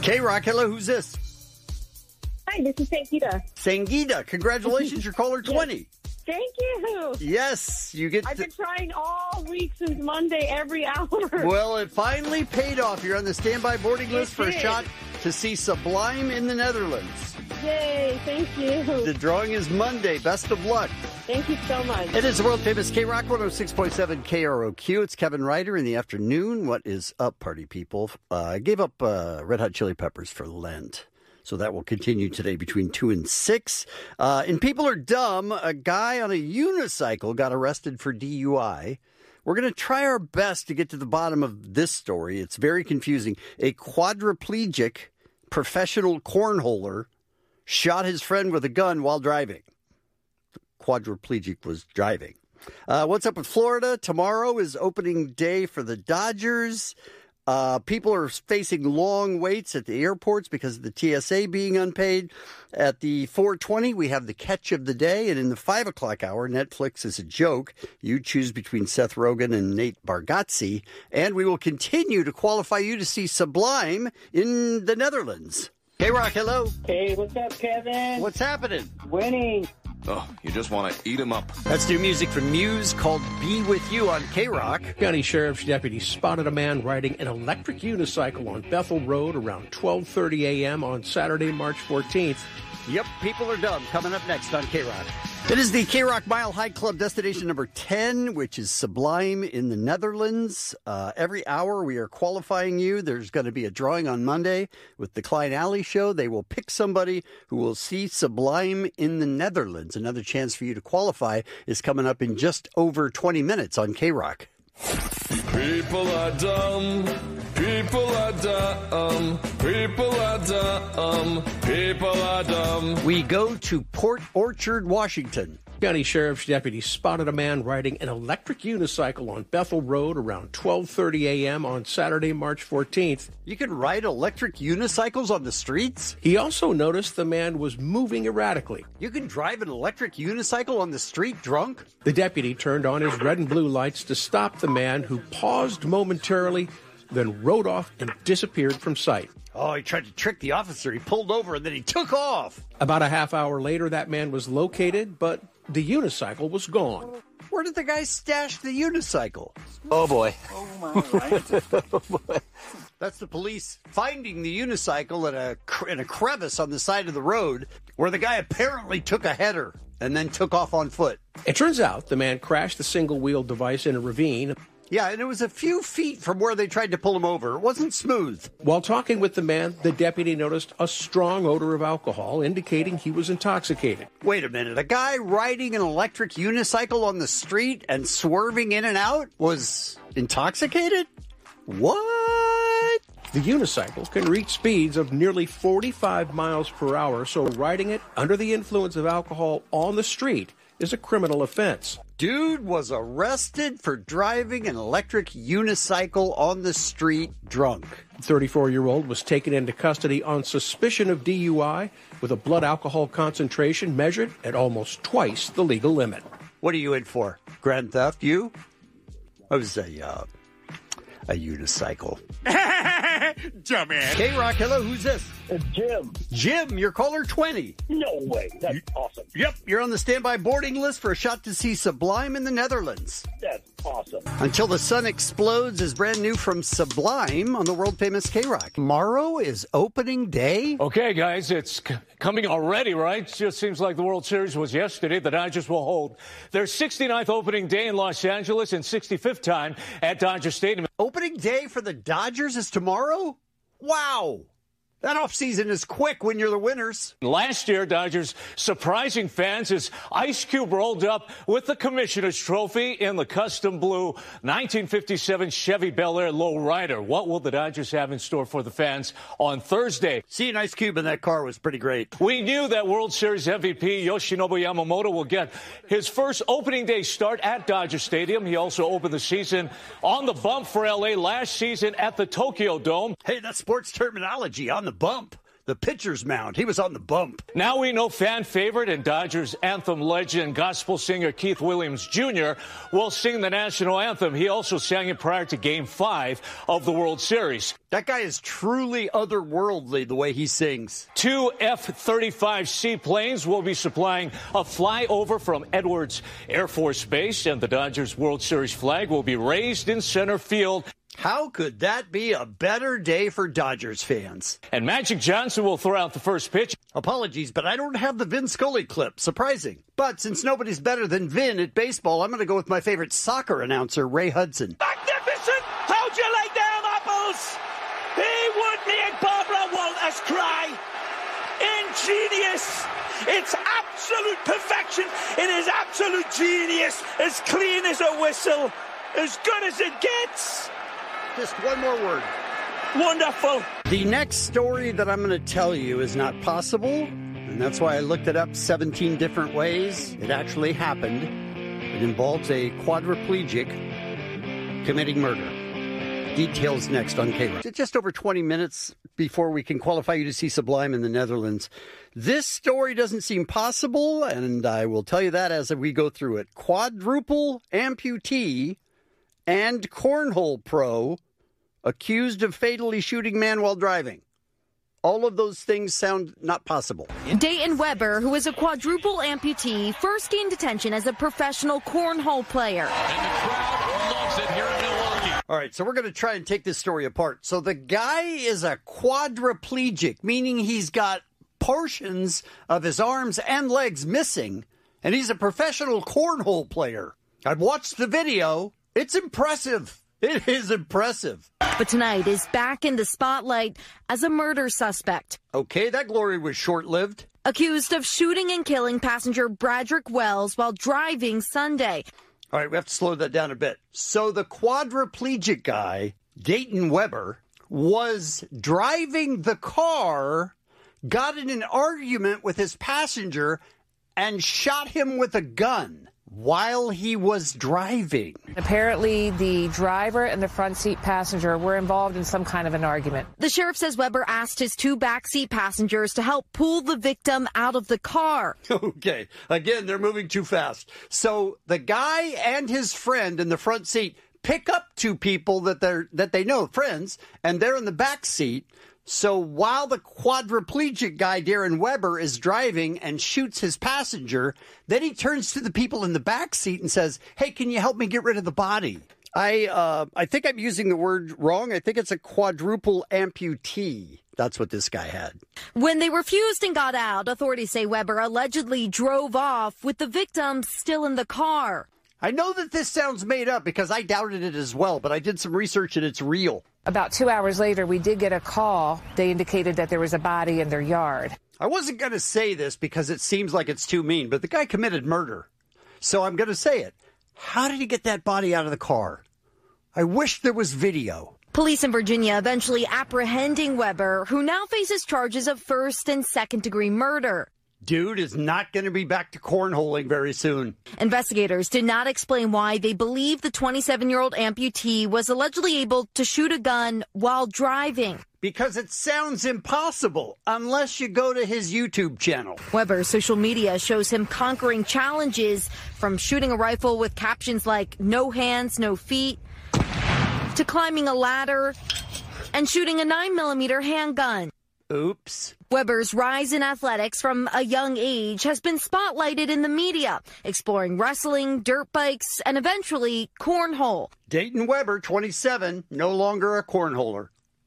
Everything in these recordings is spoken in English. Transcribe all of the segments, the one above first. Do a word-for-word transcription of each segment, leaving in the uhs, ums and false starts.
K-Rock, hello, who's this? Hi, this is Sangita. Sangita, congratulations, you're caller twenty. Thank you. Yes, you get I've to... been trying all week since Monday, every hour. Well, it finally paid off. You're on the standby boarding list It for a did. shot to see Sublime in the Netherlands. Yay, thank you. The drawing is Monday. Best of luck. Thank you so much. It is the world-famous K-Rock one oh six point seven K R O Q. It's Kevin Ryder in the afternoon. What is up, party people? Uh, I gave up uh, Red Hot Chili Peppers for Lent. So that will continue today between two and six. Uh, and People Are Dumb, a guy on a unicycle got arrested for D U I. We're going to try our best to get to the bottom of this story. It's very confusing. A quadriplegic professional cornholer shot his friend with a gun while driving. The quadriplegic was driving. Uh, what's up with Florida? Tomorrow is opening day for the Dodgers. Uh, people are facing long waits at the airports because of the T S A being unpaid. At the four twenty, we have the catch of the day. And in the five o'clock hour, Netflix is a joke. You choose between Seth Rogen and Nate Bargatze. And we will continue to qualify you to see Sublime in the Netherlands. Hey, Rock, hello. Hey, what's up, Kevin? What's happening? Winning. Oh, you just want to eat them up. That's new music from Muse called Be With You on K-Rock. County Sheriff's deputies spotted a man riding an electric unicycle on Bethel Road around twelve thirty a.m. on Saturday, March fourteenth. Yep, People Are Dumb coming up next on K-Rock. It is the K-Rock Mile High Club destination number ten, which is Sublime in the Netherlands. Uh, every hour we are qualifying you. There's going to be a drawing on Monday with the Klein Alley Show. They will pick somebody who will see Sublime in the Netherlands. Another chance for you to qualify is coming up in just over twenty minutes on K-Rock. People are dumb. People are dumb. People are dumb. People are dumb. We go to Port Orchard, Washington. County Sheriff's deputies spotted a man riding an electric unicycle on Bethel Road around twelve thirty a.m. on Saturday, March fourteenth. You can ride electric unicycles on the streets? He also noticed the man was moving erratically. You can drive an electric unicycle on the street drunk? The deputy turned on his red and blue lights to stop the man, who paused momentarily, then rode off and disappeared from sight. Oh, he tried to trick the officer. He pulled over and then he took off. About a half hour later, that man was located, but the unicycle was gone. Where did the guy stash the unicycle? Oh, boy. Oh, my God. That's the police finding the unicycle in a, in a crevice on the side of the road where the guy apparently took a header and then took off on foot. It turns out the man crashed the single-wheel device in a ravine. Yeah, and it was a few feet from where they tried to pull him over. It wasn't smooth. While talking with the man, the deputy noticed a strong odor of alcohol, indicating he was intoxicated. Wait a minute. A guy riding an electric unicycle on the street and swerving in and out was intoxicated? What? The unicycle can reach speeds of nearly forty-five miles per hour, so riding it under the influence of alcohol on the street is a criminal offense. Dude was arrested for driving an electric unicycle on the street drunk. The thirty-four-year-old was taken into custody on suspicion of D U I with a blood alcohol concentration measured at almost twice the legal limit. What are you in for? Grand theft? You? I was a, uh, a unicycle. Dumbass. K-Rock, hello, who's this? It's Jim. Jim, you're caller twenty. No way. That's awesome. Yep, you're on the standby boarding list for a shot to see Sublime in the Netherlands. That's awesome. Until the Sun Explodes is brand new from Sublime on the world-famous K-Rock. Tomorrow is opening day. Okay, guys, it's c- coming already, right? It just seems like the World Series was yesterday. The Dodgers will hold their sixty-ninth opening day in Los Angeles and sixty-fifth time at Dodger Stadium. Opening day for the Dodgers is tomorrow? Wow. That offseason is quick when you're the winners. Last year, Dodgers surprising fans as Ice Cube rolled up with the Commissioner's Trophy in the custom blue nineteen fifty-seven Chevy Bel Air Lowrider. What will the Dodgers have in store for the fans on Thursday? Seeing Ice Cube in that car was pretty great. We knew that World Series M V P Yoshinobu Yamamoto will get his first opening day start at Dodger Stadium. He also opened the season on the bump for L A last season at the Tokyo Dome. Hey, that's sports terminology, on the bump. the pitcher's mound. He was on the bump. Now we know fan favorite and Dodgers anthem legend, gospel singer Keith Williams Junior will sing the national anthem. He also sang it prior to Game five of the World Series. That guy is truly otherworldly, the way he sings. Two F thirty-five seaplanes will be supplying a flyover from Edwards Air Force Base, and the Dodgers World Series flag will be raised in center field. How could that be a better day for Dodgers fans? And Magic Johnson will throw out the first pitch. Apologies, but I don't have the Vin Scully clip. Surprising. But since nobody's better than Vin at baseball, I'm going to go with my favorite soccer announcer, Ray Hudson. Magnificent! How'd you lay down, Apples? He would make Barbara Walters cry. Ingenious! It's absolute perfection. It is absolute genius. As clean as a whistle. As good as it gets. Just one more word. Wonderful. The next story that I'm going to tell you is not possible, and that's why I looked it up seventeen different ways. It actually happened. It involves a quadriplegic committing murder. Details next on K-Rock. Just over twenty minutes before we can qualify you to see Sublime in the Netherlands. This story doesn't seem possible, and I will tell you that as we go through it. Quadruple amputee and cornhole pro accused of fatally shooting man while driving. All of those things sound not possible. Dayton Weber, who is a quadruple amputee, first gained attention as a professional cornhole player. And the crowd loves it here in Milwaukee. All right, so we're going to try and take this story apart. So the guy is a quadriplegic, meaning he's got portions of his arms and legs missing, and he's a professional cornhole player. I've watched the video. It's impressive. It is impressive. But tonight is back in the spotlight as a murder suspect. Okay, that glory was short-lived. Accused of shooting and killing passenger Bradrick Wells while driving Sunday. All right, we have to slow that down a bit. So the quadriplegic guy, Dayton Weber, was driving the car, got in an argument with his passenger, and shot him with a gun while he was driving. Apparently, the driver and the front seat passenger were involved in some kind of an argument. The sheriff says Weber asked his two backseat passengers to help pull the victim out of the car. Okay, again, they're moving too fast. So the guy and his friend in the front seat pick up two people that they're that they know, friends, and they're in the back seat. So while the quadriplegic guy, Darren Weber, is driving and shoots his passenger, then he turns to the people in the back seat and says, hey, can you help me get rid of the body? I uh, I think I'm using the word wrong. I think it's a quadruple amputee. That's what this guy had. When they refused and got out, authorities say Weber allegedly drove off with the victim still in the car. I know that this sounds made up because I doubted it as well, but I did some research and it's real. About two hours later, we did get a call. They indicated that there was a body in their yard. I wasn't going to say this because it seems like it's too mean, but the guy committed murder. So I'm going to say it. How did he get that body out of the car? I wish there was video. Police in Virginia eventually apprehending Weber, who now faces charges of first and second degree murder. Dude is not going to be back to cornholing very soon. Investigators did not explain why they believe the twenty-seven-year-old amputee was allegedly able to shoot a gun while driving. Because it sounds impossible unless you go to his YouTube channel. Weber's social media shows him conquering challenges from shooting a rifle with captions like no hands, no feet, to climbing a ladder and shooting a nine millimeter handgun. Oops. Weber's rise in athletics from a young age has been spotlighted in the media, exploring wrestling, dirt bikes, and eventually cornhole. Dayton Weber, twenty-seven, no longer a cornholer,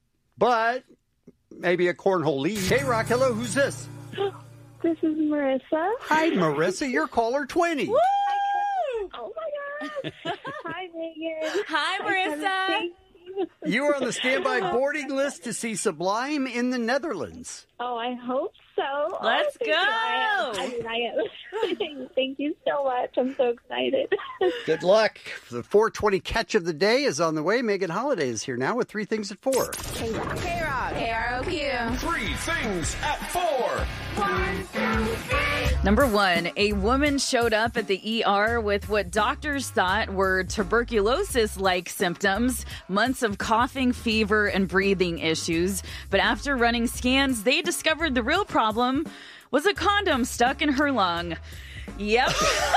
but maybe a cornhole lead. Hey, Rock, hello, who's this? This is Marissa. Hi, Marissa, you're caller twenty. Woo! Oh, my gosh. Hi, Megan. Hi, Marissa. You are on the standby boarding list to see Sublime in the Netherlands. Oh, I hope so. Let's oh, go. I, I mean, I am. Thank you so much. I'm so excited. Good luck. The four twenty catch of the day is on the way. Megan Holiday is here now with three things at four. K-Rock. K R O Q. And three things at four. One, two, three. Number one, a woman showed up at the E R with what doctors thought were tuberculosis-like symptoms, months of coughing, fever, and breathing issues. But after running scans, they discovered the real problem was a condom stuck in her lung. Yep.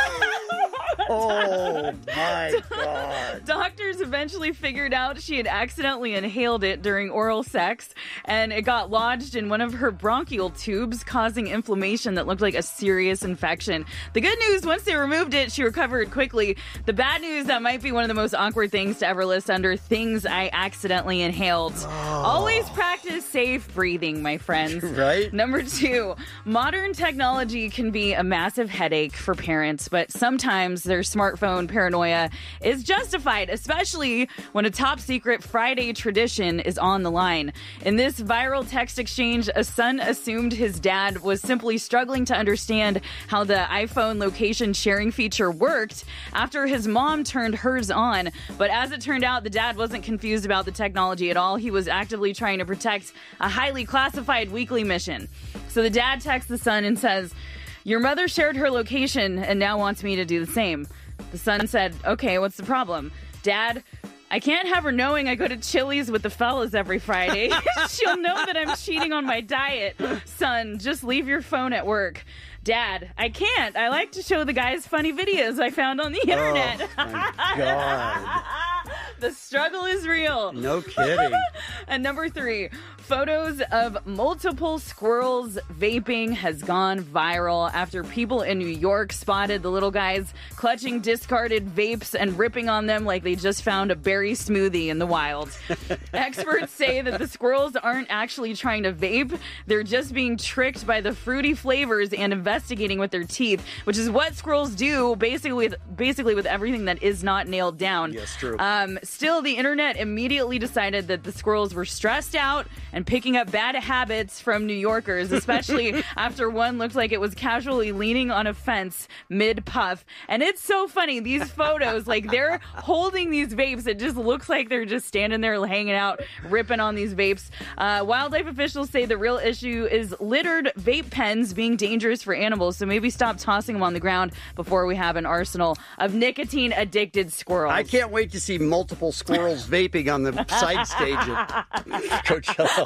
Oh, my God. Doctors eventually figured out she had accidentally inhaled it during oral sex, and it got lodged in one of her bronchial tubes, causing inflammation that looked like a serious infection. The good news, once they removed it, she recovered quickly. The bad news, that might be one of the most awkward things to ever list under things I accidentally inhaled. Oh. Always practice safe breathing, my friends. Right? Number two, modern technology can be a massive headache for parents, but sometimes their smartphone paranoia is justified, especially when a top secret Friday tradition is on the line. In this viral text exchange, a son assumed his dad was simply struggling to understand how the iPhone location sharing feature worked after his mom turned hers on. But as it turned out, the dad wasn't confused about the technology at all. He was actively trying to protect a highly classified weekly mission. So the dad texts the son and says, "Your mother shared her location and now wants me to do the same." The son said, "Okay, what's the problem?" "Dad, I can't have her knowing I go to Chili's with the fellas every Friday. She'll know that I'm cheating on my diet." "Son, just leave your phone at work." "Dad, I can't. I like to show the guys funny videos I found on the internet." Oh, my God. The struggle is real. No kidding. And number three, photos of multiple squirrels vaping has gone viral after people in New York spotted the little guys clutching discarded vapes and ripping on them like they just found a berry smoothie in the wild. Experts say that the squirrels aren't actually trying to vape. They're just being tricked by the fruity flavors and investigating with their teeth, which is what squirrels do basically with, basically with everything that is not nailed down. Yes, true. Um, still, the internet immediately decided that the squirrels were stressed out and picking up bad habits from New Yorkers, especially after one looked like it was casually leaning on a fence mid-puff. And it's so funny, these photos, like they're holding these vapes. It just looks like they're just standing there hanging out, ripping on these vapes. Uh, wildlife officials say the real issue is littered vape pens being dangerous for animals, so maybe stop tossing them on the ground before we have an arsenal of nicotine-addicted squirrels. I can't wait to see multiple squirrels vaping on the side stage at Coachella.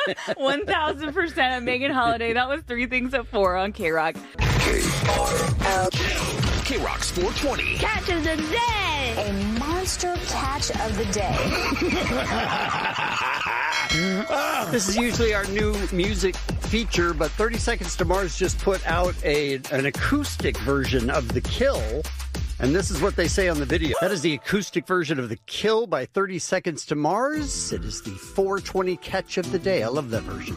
one thousand percent of Megan Holiday. That was three things at four on K-Rock. K-Rock's four twenty. Catch of the day. A monster catch of the day. This is usually our new music feature, but thirty Seconds to Mars just put out a an acoustic version of The Kill. And this is what they say on the video. That is the acoustic version of The Kill by thirty Seconds to Mars. It is the four twenty catch of the day. I love that version.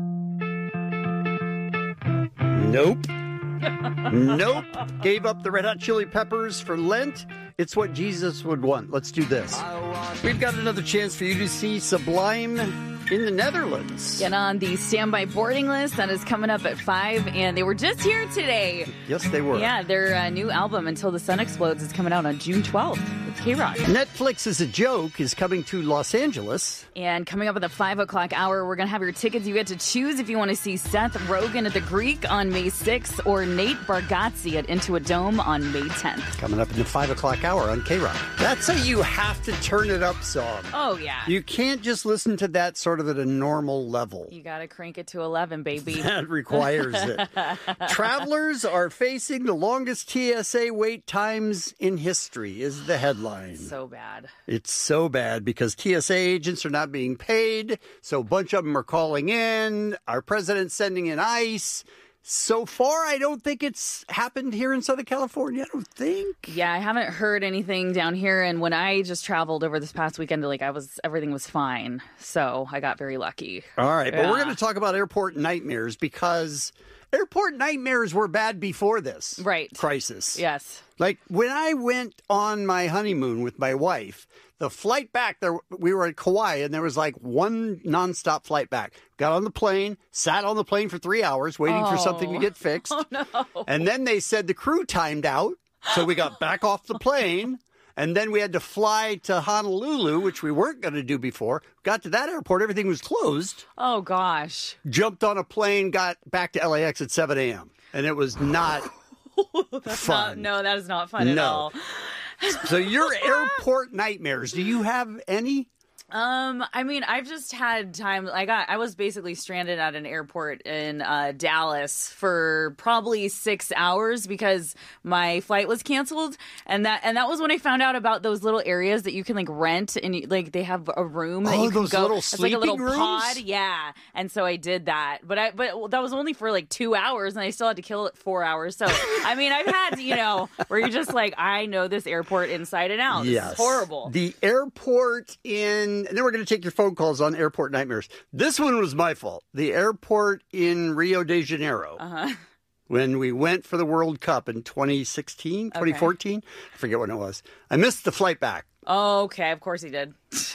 Nope. Nope. Gave up the Red Hot Chili Peppers for Lent. It's what Jesus would want. Let's do this. We've got another chance for you to see Sublime in the Netherlands. Get on the standby boarding list. That is coming up at five, and they were just here today. Yes, they were. Yeah, their uh, new album, Until the Sun Explodes, is coming out on June twelfth. It's K-Rock. Netflix is a Joke is coming to Los Angeles. And coming up at the five o'clock hour, we're going to have your tickets. You get to choose if you want to see Seth Rogen at the Greek on May sixth or Nate Bargatze at Into a Dome on May tenth. Coming up in the five o'clock hour on K-Rock. That's a you have to turn it up song. Oh, yeah. You can't just listen to that sort of at a normal level. You got to crank it to eleven, baby. That requires it. Travelers are facing the longest T S A wait times in history is the headline. So bad. It's so bad because T S A agents are not being paid. So a bunch of them are calling in. Our president's sending in ICE. So far, I don't think it's happened here in Southern California. I don't think. Yeah, I haven't heard anything down here. And when I just traveled over this past weekend, like I was, everything was fine. So I got very lucky. All right, yeah. But we're going to talk about airport nightmares because airport nightmares were bad before this right. crisis. Yes. Like when I went on my honeymoon with my wife, the flight back there, we were at Kauai, and there was like one nonstop flight back. Got on the plane, sat on the plane for three hours waiting oh. for something to get fixed. Oh, no. And then they said the crew timed out, so we got back off the plane. And then we had to fly to Honolulu, which we weren't going to do before. Got to that airport, everything was closed. Oh, gosh. Jumped on a plane, got back to L A X at seven a.m. And it was not That's fun. Not, no, that is not fun at No. all. So your airport nightmares, do you have any? Um, I mean, I've just had time. I got, I was basically stranded at an airport in uh, Dallas for probably six hours because my flight was canceled, and that and that was when I found out about those little areas that you can like rent, and you, like they have a room that Oh, you can those go. little it's like a little sleeping rooms? pod, yeah. And so I did that, but I but that was only for like two hours, and I still had to kill it four hours. So I mean, I've had you know where you're just like, I know this airport inside and out. This Yes. is horrible. The airport in, and then we're going to take your phone calls on airport nightmares. This one was my fault. The airport in Rio de Janeiro. Uh-huh. When we went for the World Cup in twenty sixteen, twenty fourteen, I forget when it was. I missed the flight back. Oh, okay, of course he did.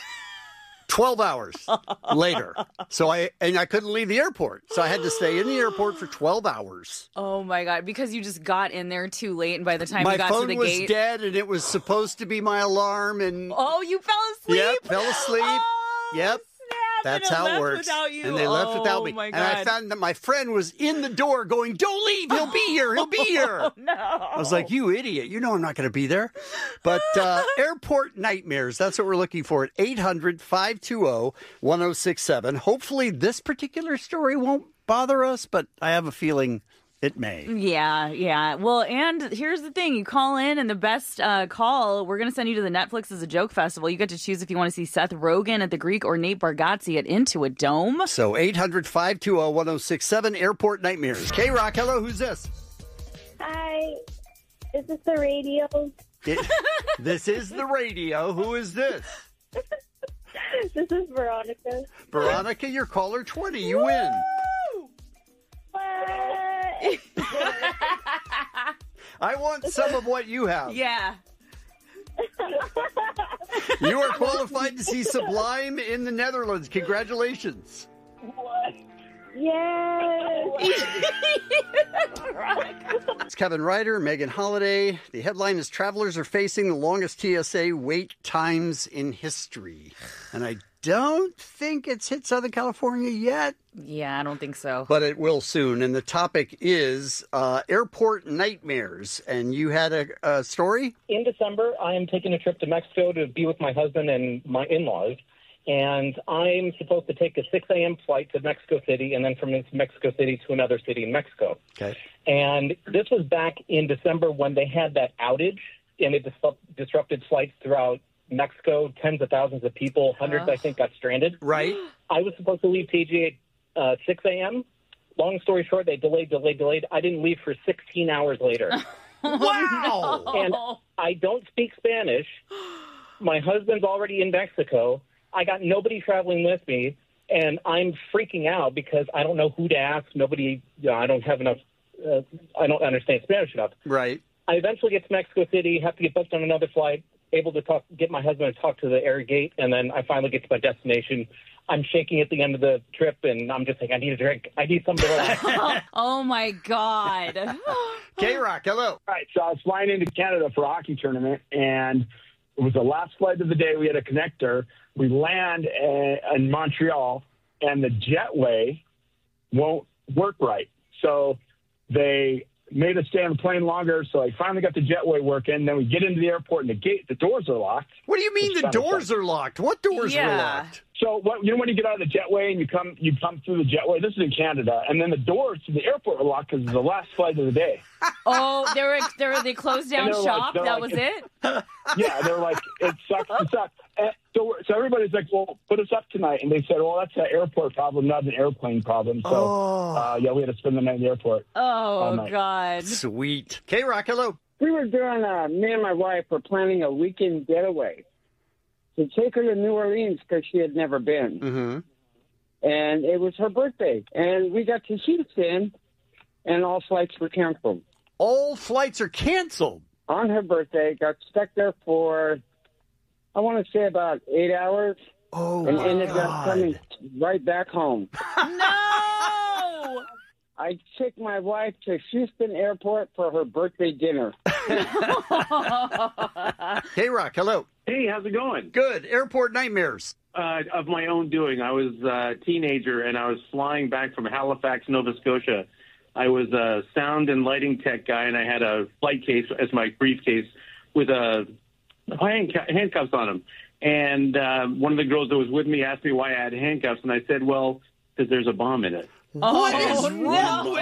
twelve hours later. So I, and I couldn't leave the airport. So I had to stay in the airport for twelve hours. Oh my God, because you just got in there too late, and by the time My you got phone to the was gate. dead, and it was supposed to be my alarm. And Oh, you fell asleep? Yep, fell asleep. Oh, yep. That's and it how it left works. without you. And they left Oh, without me. my And I God. found that my friend was in the door going, "Don't leave. He'll be here. He'll be here." Oh, no. I was like, "You idiot. You know I'm not going to be there." But uh, airport nightmares, that's what we're looking for at eight hundred, five two zero, one zero six seven. Hopefully this particular story won't bother us, but I have a feeling it may. Yeah, yeah. Well, and here's the thing. You call in, and the best uh, call, we're going to send you to the Netflix as a Joke Festival. You get to choose if you want to see Seth Rogen at the Greek or Nate Bargatze at Into a Dome. So eight hundred, five two zero, one zero six seven, Airport Nightmares. K-Rock, hello, who's this? Hi. Is this the radio? It, this is the radio. Who is this? This is Veronica. Veronica, you're caller twenty. You win. I want some of what you have. Yeah. You are qualified to see Sublime in the Netherlands. Congratulations. What? Yes. It's Kevin Ryder, Megan Holiday. The headline is Travelers are facing the longest T S A wait times in history. And I don't think it's hit Southern California yet. Yeah, I don't think so. But it will soon. And the topic is uh, airport nightmares. And you had a, a story? In December, I am taking a trip to Mexico to be with my husband and my in-laws. And I'm supposed to take a six a.m. flight to Mexico City and then from Mexico City to another city in Mexico. Okay. And this was back in December when they had that outage, and it dis- disrupted flights throughout Mexico. Tens of thousands of people, hundreds, Uh. I think, got stranded. Right. I was supposed to leave T G at uh, six a.m. Long story short, they delayed, delayed, delayed. I didn't leave for sixteen hours later. Wow. And I don't speak Spanish. My husband's already in Mexico. I got nobody traveling with me, and I'm freaking out because I don't know who to ask. Nobody, you know, I don't have enough, uh, I don't understand Spanish enough. Right. I eventually get to Mexico City, have to get booked on another flight, able to talk, get my husband to talk to the air gate, and then I finally get to my destination. I'm shaking at the end of the trip, and I'm just like, I need a drink. I need something to relax. Oh, my God. K-Rock, hello. All right, so I was flying into Canada for a hockey tournament, and it was the last flight of the day. We had a connector. We land uh, in Montreal, and the jetway won't work right. So they made us stay on the plane longer, so I finally got the jetway working. Then we get into the airport, and the gate, the doors are locked. What do you mean It's the kind of doors fun. are locked? What doors were Yeah. locked? So what, you know when you get out of the jetway and you come you come through the jetway? This is in Canada, and then the doors to the airport were locked because it's the last flight of the day. Oh, they were, they were, they closed down And they're shop? like- they're that like, was it? Yeah, they're like, it sucks to suck. And so, so everybody's like, well, put us up tonight. And they said, well, that's an airport problem, not an airplane problem. So, Oh. uh, yeah, we had to spend the night in the airport. Oh, night. God. Sweet. K-Rock, hello. We were doing, uh, me and my wife were planning a weekend getaway to take her to New Orleans because she had never been. Mm-hmm. And it was her birthday. And we got to Houston, and all flights were canceled. All flights are canceled. On her birthday, got stuck there for, I want to say about eight hours. Oh, and my ended God. up coming right back home. No! I took my wife to Houston Airport for her birthday dinner. K-Rock, hello. Hey, how's it going? Good. Airport nightmares. Uh, of my own doing. I was a teenager, and I was flying back from Halifax, Nova Scotia. I was a sound and lighting tech guy, and I had a flight case as my briefcase with a hand, handcuffs on them. And uh, one of the girls that was with me asked me why I had handcuffs, and I said, well, because there's a bomb in it. What Oh, is wrong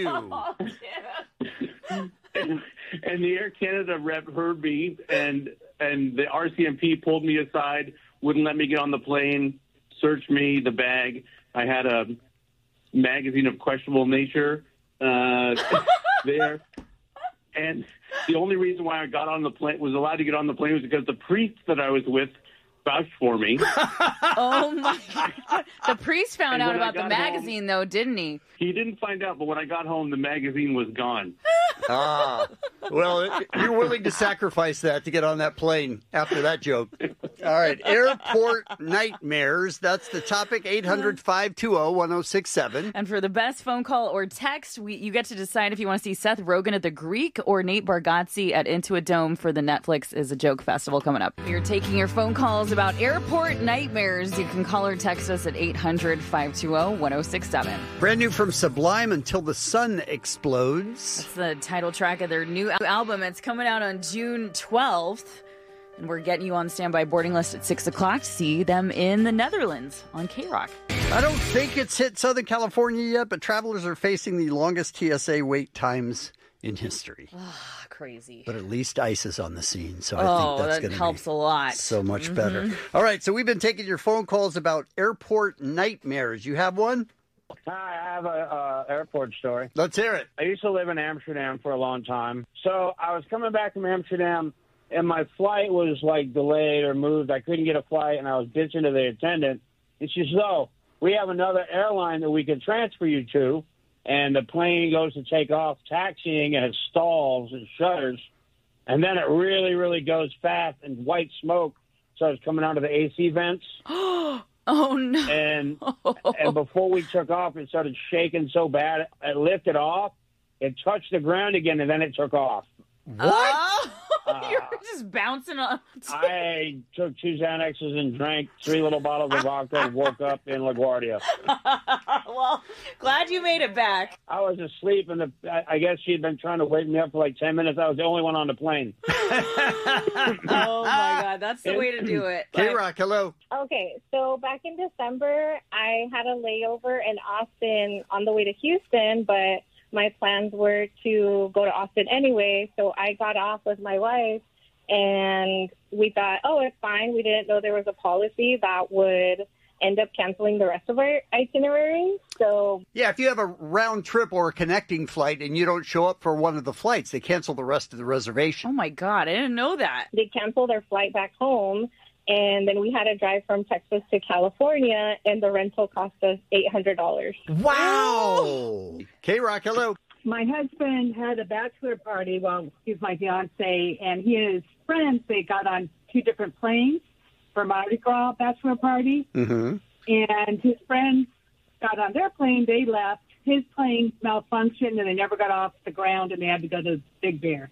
with you? and, and the Air Canada rep heard me, and and the R C M P pulled me aside, wouldn't let me get on the plane, searched me, the bag. I had a magazine of questionable nature uh, there. And the only reason why I got on the plane, was allowed to get on the plane, was because the priest that I was with vouched for me. Oh, my God. The priest found And out when I about the got magazine, though, didn't he? He didn't find out, but when I got home, the magazine was gone. Ah, well, you're willing to sacrifice that to get on that plane after that joke. All right, airport nightmares. That's the topic, eight hundred, five two zero, one zero six seven. And for the best phone call or text, we, you get to decide if you want to see Seth Rogen at the Greek or Nate Bargatze at Intuit Dome for the Netflix is a Joke Festival coming up. You're taking your phone calls about airport nightmares. You can call or text us at eight hundred, five two zero, one zero six seven. Brand new from Sublime, Until the Sun Explodes. That's the title track of their new album. It's coming out on June twelfth. And we're getting you on standby boarding list at six o'clock to see them in the Netherlands on K-Rock. I don't think it's hit Southern California yet, but travelers are facing the longest T S A wait times in history. Ah, crazy. But at least ICE is on the scene, so I Oh, think that's that going to helps be a lot. so much Mhm. better. All right, so we've been taking your phone calls about airport nightmares. You have one? Hi, I have a uh, airport story. Let's hear it. I used to live in Amsterdam for a long time. So I was coming back from Amsterdam, and my flight was, like, delayed or moved. I couldn't get a flight, and I was bitching to the attendant. And she said, oh, we have another airline that we can transfer you to. And the plane goes to take off, taxiing, and it stalls and shutters. And then it really, really goes fast, and white smoke starts coming out of the A C vents. Oh, no. And and before we took off, it started shaking so bad, it lifted off, it touched the ground again, and then it took off. What? You're just bouncing on. I took two Xanaxes and drank three little bottles of vodka and woke up in LaGuardia. Well, glad you made it back. I was asleep, and the, I, I guess she'd been trying to wake me up for like ten minutes. I was the only one on the plane. Oh, my God. That's the way to do it. K-Rock, hello. Okay, so back in December, I had a layover in Austin on the way to Houston, but my plans were to go to Austin anyway, so I got off with my wife, and we thought, oh, it's fine. We didn't know there was a policy that would end up canceling the rest of our itinerary. So Yeah, if you have a round trip or a connecting flight and you don't show up for one of the flights, they cancel the rest of the reservation. Oh, my God. I didn't know that. they canceled our flight back home, and then we had to drive from Texas to California, and the rental cost us eight hundred dollars. Wow. K-Rock, hello. My husband had a bachelor party. Well, he's my fiance, and he and his friends, they got on two different planes for Mardi Gras bachelor party. Mm-hmm. And his friends got on their plane. They left. His plane malfunctioned, and they never got off the ground, and they had to go to Big Bear.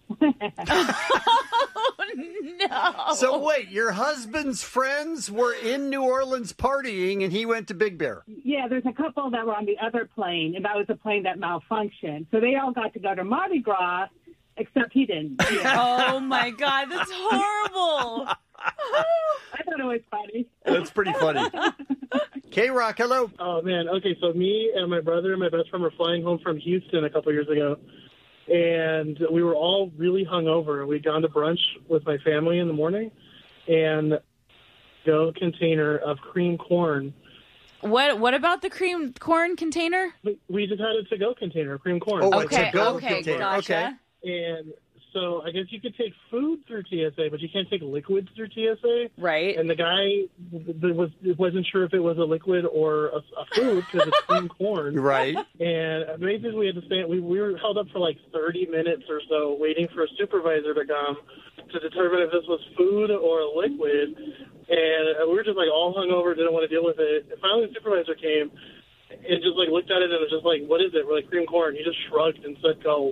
No. So wait, your husband's friends were in New Orleans partying, and he went to Big Bear. Yeah, there's a couple that were on the other plane, and that was the plane that malfunctioned. So they all got to go to Mardi Gras, except he didn't. Yeah. Oh, my God. That's horrible. I thought it was funny. That's pretty funny. K-Rock, hello. Oh, man. Okay, so me and my brother and my best friend were flying home from Houston a couple years ago, and we were all really hungover. We'd gone to brunch with my family in the morning, and go container of cream corn. What What about the cream corn container? We, we just had a to-go container of cream corn. Oh, Okay, a to-go okay, container. gotcha. Okay. And so I guess you could take food through T S A, but you can't take liquids through T S A. Right. And the guy th- was wasn't sure if it was a liquid or a, a food because it's cream corn. Right. And basically we had to stand. We, we were held up for like thirty minutes or so waiting for a supervisor to come to determine if this was food or a liquid. And we were just like all hungover, didn't want to deal with it. And finally the supervisor came. and just like looked at it and was just like, "What is it?" We're like, "Cream corn." He just shrugged and said, "Go."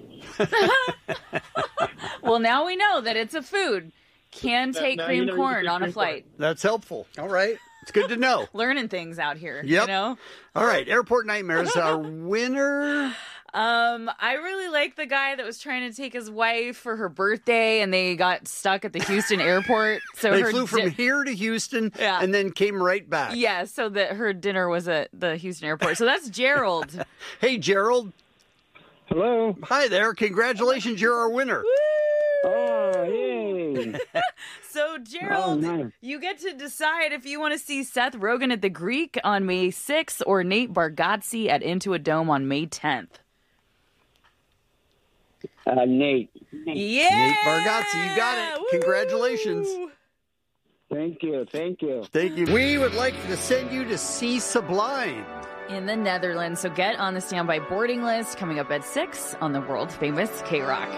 Well, now we know that it's a food. Can Now- take now you cream know you corn can take on a cream flight. That's helpful. All right. It's good to know. Learning things out here. Yep. You know? All right. Airport Nightmares. Our winner. Um, I really like the guy that was trying to take his wife for her birthday, and they got stuck at the Houston airport. So They her flew from di- here to Houston Yeah. and then came right back. yeah, so that her dinner was at the Houston airport. So that's Gerald. Hey, Gerald. Hello. Hi there. Congratulations. You're our winner. Oh, yay. So Gerald, Oh, nice. you get to decide if you want to see Seth Rogen at the Greek on May sixth or Nate Bargatze at Into a Dome on May tenth. Uh, Nate. Yeah. Nate Bargatze, you got it. Congratulations. Thank you. Thank you. Thank you. We would like to send you to see Sublime in the Netherlands. So get on the standby boarding list coming up at six on the world famous K-Rock.